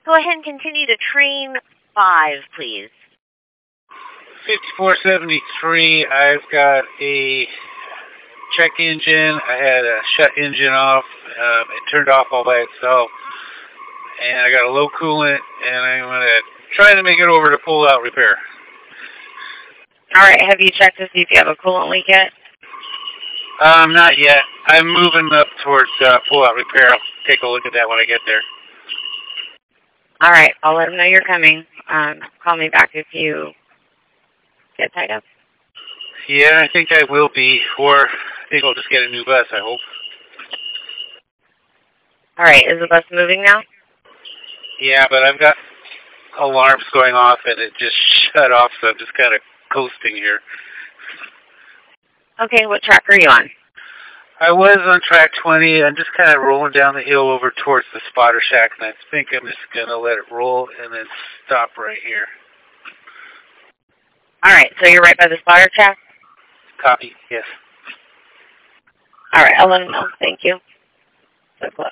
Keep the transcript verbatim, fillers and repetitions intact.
Go ahead and continue to train five, please. fifty-four seventy-three, I've got a check engine. I had a shut engine off. Um, it turned off all by itself. And I got a low coolant, and I'm going to try to make it over to pull-out repair. All right. Have you checked to see if you have a coolant leak yet? Um, not yet. I'm moving up towards uh, pull-out repair. I'll take a look at that when I get there. All right. I'll let them know you're coming. Um, call me back if you get tied up. Yeah, I think I will be, or I think I'll just get a new bus, I hope. All right. Is the bus moving now? Yeah, but I've got alarms going off, and it just shut off, so I'm just kind of coasting here. Okay. What track are you on? I was on track twenty. I'm just kind of rolling down the hill over towards the spotter shack, and I think I'm just going to let it roll and then stop right here. All right. So you're right by the spotter shack? Copy, yes. All right. I'll let them know. Thank you. Good luck.